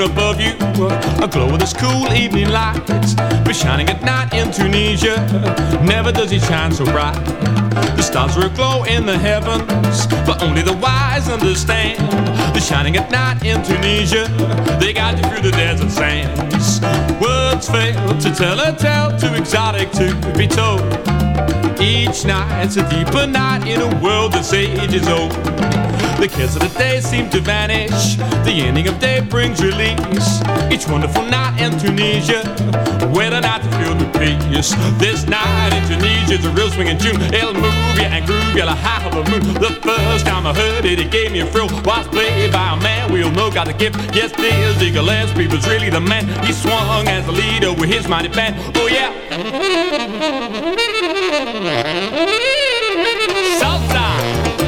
moon above you, aglow with this cool evening light. But shining at night in Tunisia, never does it shine so bright. The stars are aglow in the heavens, but only the wise understand. They're shining at night in Tunisia, they guide you through the desert sands. Words fail to tell a tale, too exotic to be told. Each night's a deeper night in a world that's ages old. The cares of the day seem to vanish, the ending of day brings release. Each wonderful night in Tunisia, where the nights are filled with peace. This night in Tunisia's a real swinging tune. It'll move you and groove you like half of a moon. The first time I heard it, it gave me a thrill. Was played by a man we all know got a gift. Yes, Dizzy Gillespie was really the man. He swung as the leader with his mighty band. Oh yeah. Southside.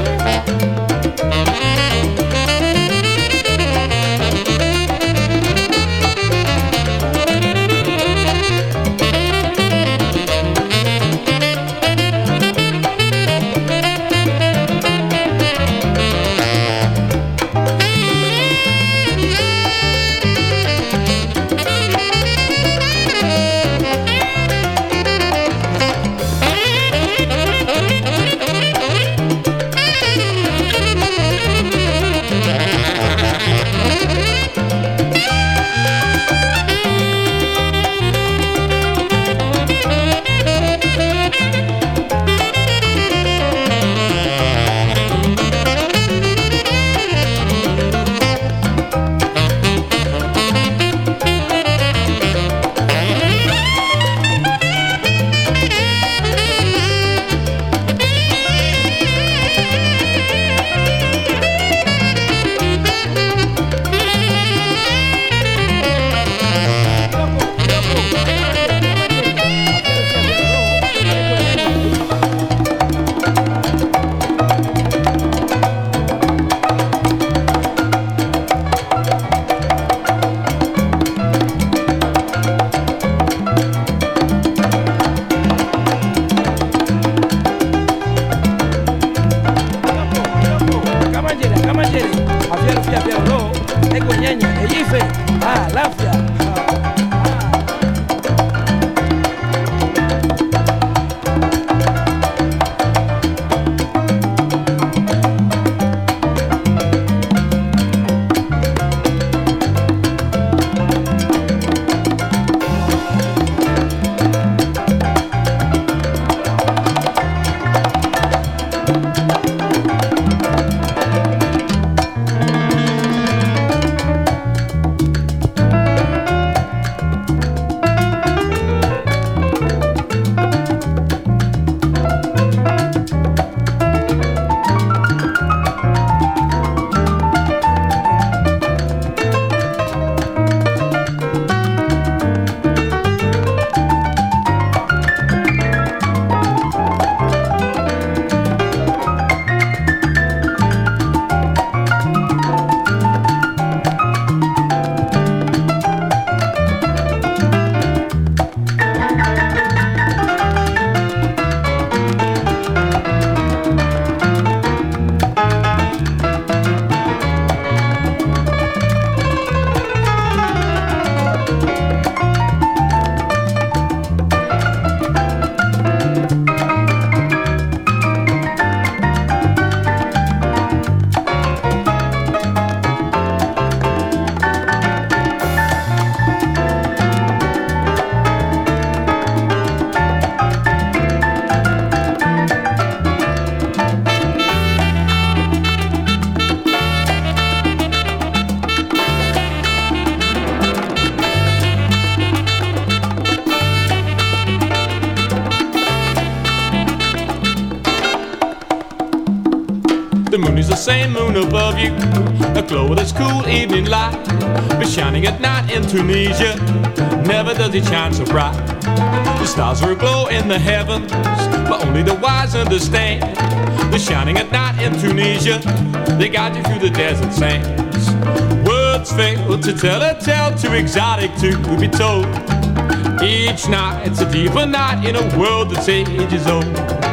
The moon is the same moon above you, aglow with its cool evening light. But shining at night in Tunisia, never does it shine so bright. The stars are aglow in the heavens, but only the wise understand. They're shining at night in Tunisia, they guide you through the desert sands. Words fail to tell a tale, too exotic to be told. Each night it's a deeper night in a world that's ages old.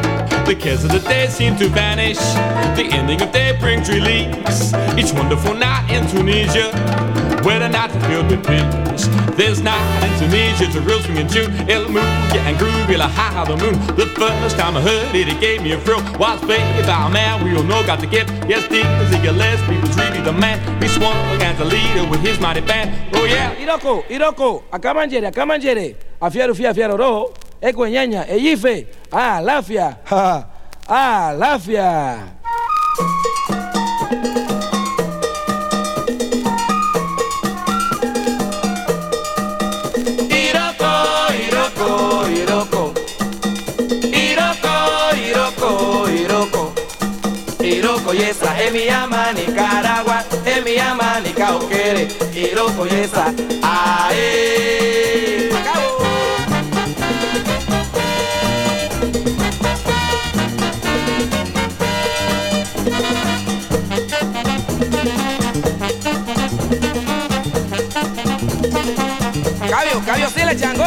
The cares of the day seem to vanish. The ending of day brings release. Each wonderful night in Tunisia, where the nights are filled with peace. This night in Tunisia, it's a real swing in June. It'll move you and groove you like high the moon. The first time I heard it, it gave me a thrill. Was played by a man we all know got the gift. Yes, Dizzy Gillespie was really the man. He swung as a leader with his mighty band. Oh yeah. Iroko, akamanjere. Afiaru roho. Ekwenyanya, eyife. Lafia. Lafia. Iroko yesa, mi ama Nicaragua, mi ama ni Cauquere. Iroko yesa, ae. Cabio, sí le chango.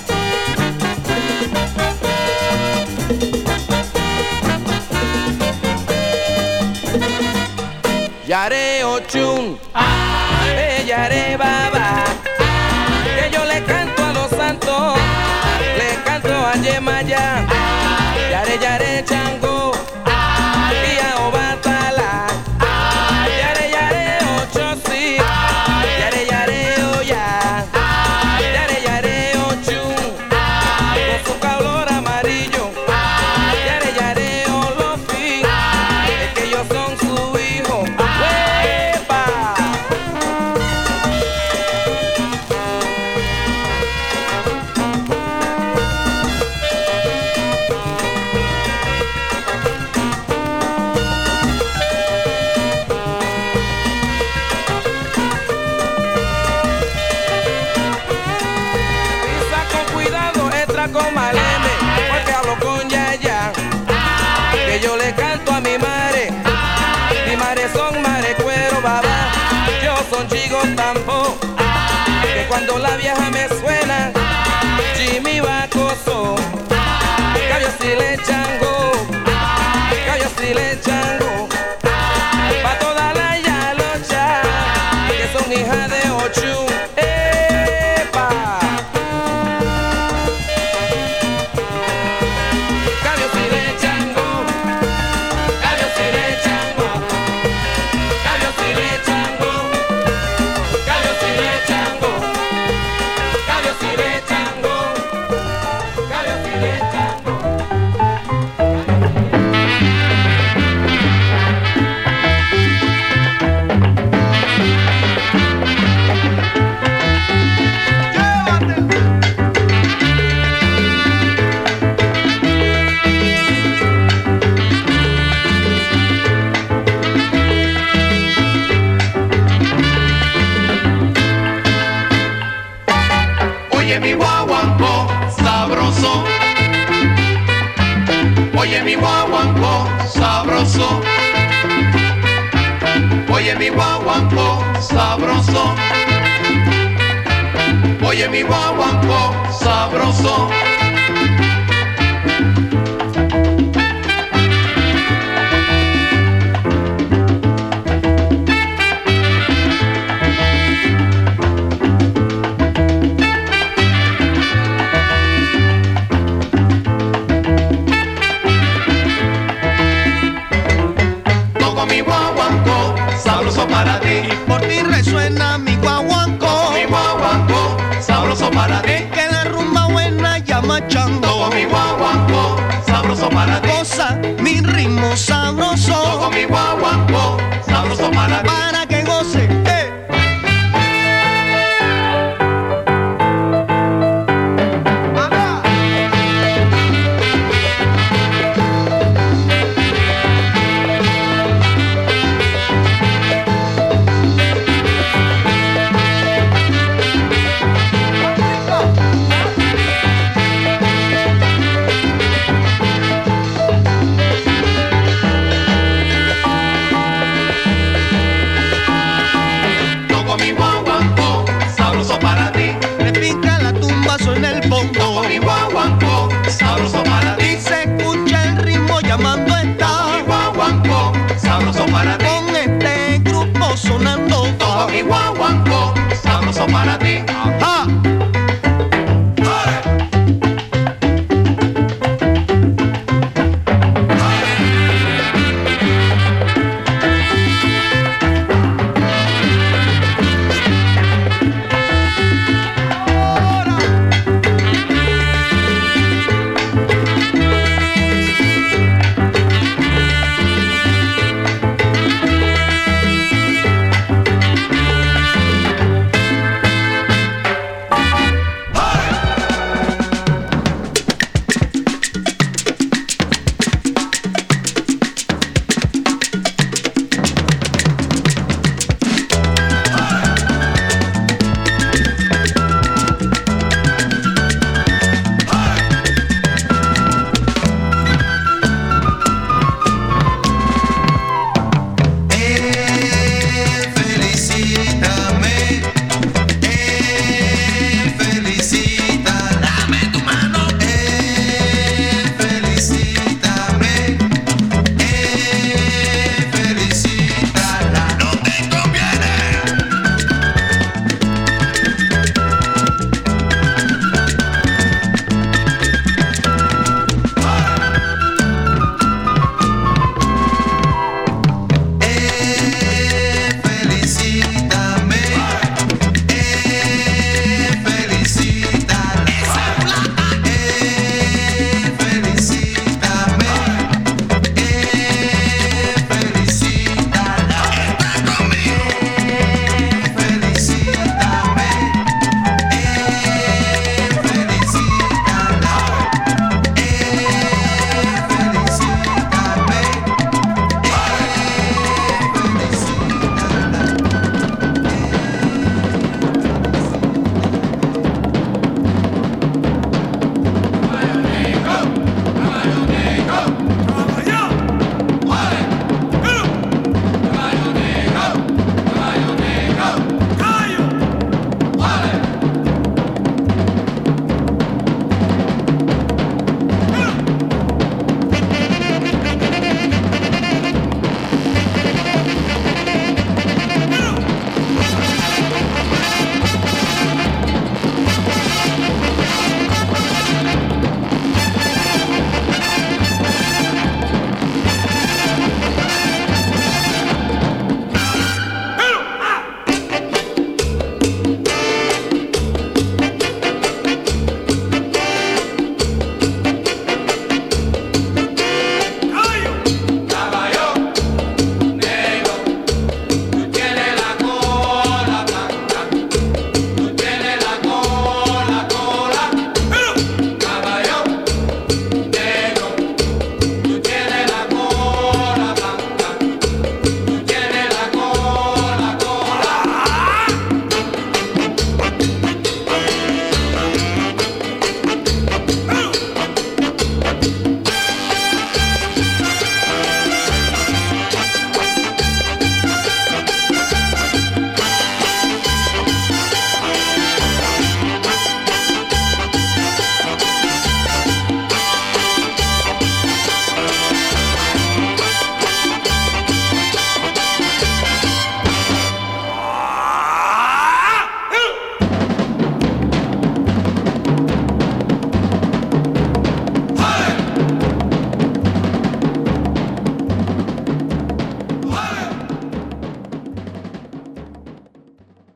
Yare Ochun, Yare Baba, que yo le canto a los santos, le canto a Yemaya, Yare Chango, y a Obatala, Yare Ochosi, Yare Oya, Yare Ochun, con su color amarillo, Yare Olofi, es que ellos son su hijo. Con Maleme, porque hablo con Yaya, que yo le canto a mi madre son mare cuero baba, yo son chicos tambo, que cuando la vieja me suena, Jimmy va coso, cabio si le chango, pa' toda la yalocha, que son hijas de Ochun. Oye mi guaguancó sabroso, oye mi guaguancó sabroso, oye mi guaguancó sabroso, oye mi guaguancó sabroso. Sabroso para ti, por ti resuena mi guaguancó. Mi guaguancó, sabroso para ti. Es que la rumba buena llama chango. Toco mi guaguancó, sabroso para ti. Goza mi ritmo sabroso. Toco mi guaguancó, sabroso para ti. Para que goce, sabroso para ti.